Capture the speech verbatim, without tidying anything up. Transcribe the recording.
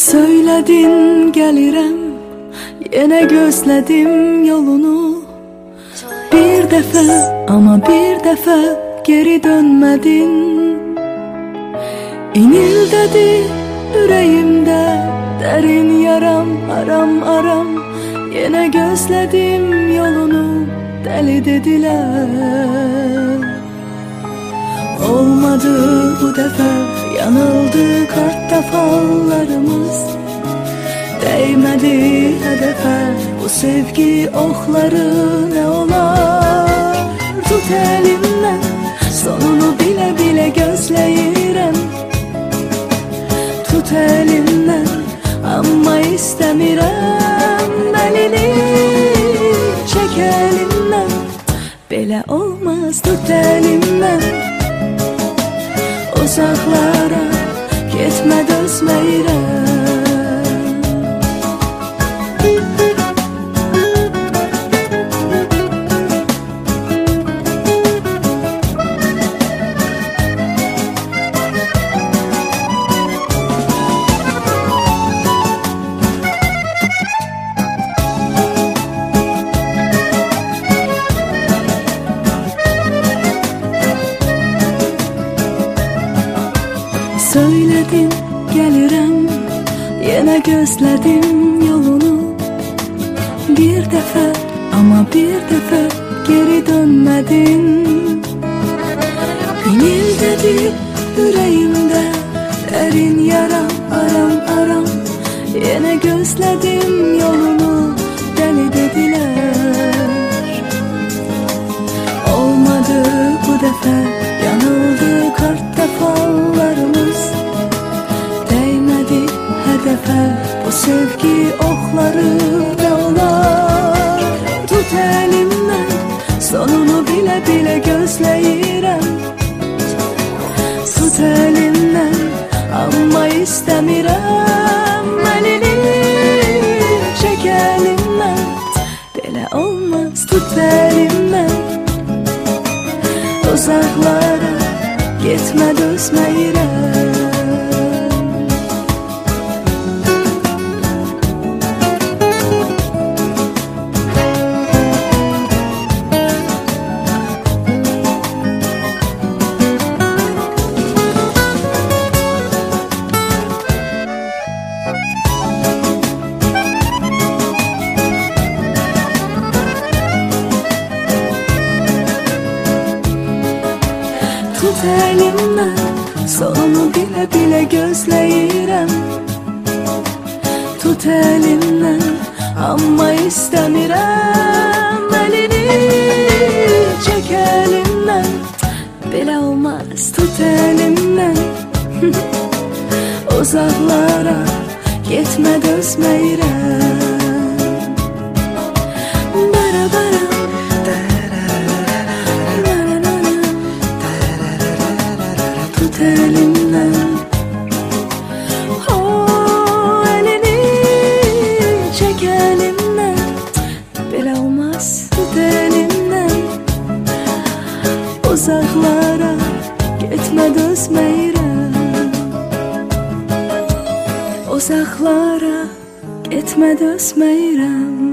Söyledin gelirəm, yenə gözlədim yolunu. Bir dəfə, amma bir dəfə geri dönmədin. İnildədi ürəyimdə dərin yaram, aram aram. Yenə gözlədim yolunu, dəli dedilər. Olmadı bu dəfə, yanıldı kartda fallarımız. Değmədi hədəfə, bu sevgi oxları nə olar? Tut əlimdən, sonunu bilə-bilə gözləyirəm. Tut əlimdən, amma istəmirəm. Əlini çək əlimdən, belə olmaz. Tut əlimdən, uzaqlara getmə, dözməyirəm. Söyledin gəlirəm, yenə gözlədim yolunu. Bir dəfə, amma bir dəfə geri dönmədin. İnildədi ürəyimdə dərin yaram, aram aram. Yenə gözlədim yolunu, dəli dedilər. Olmadı bu dəfə, yanıldı kartda fallarımız. Değmədi hədəfə, bu sevgi oxları nə olar? Tut əlimdən, sonunu bilə-bilə gözləyirəm. Tut əlimdən, amma istəmirəm. Əlini çək əlimdən, belə olmaz. Tut əlimdən, uzaqlara getmə, dözməyirəm. Tut əlimdən, sonunu bilə-bilə gözləyirəm. Tut əlimdən, amma istəmirəm. Əlini çək əlimdən, belə olmaz. Tut əlimdən, uzaqlara getmə, dözməyirəm. Bara-bara tut əlimdən, oh, əlini çək əlimdən, belə olmaz. Tut əlimdən, uzaqlara getmə, dözməyirəm. Uzaqlara getmə, dözməyirəm.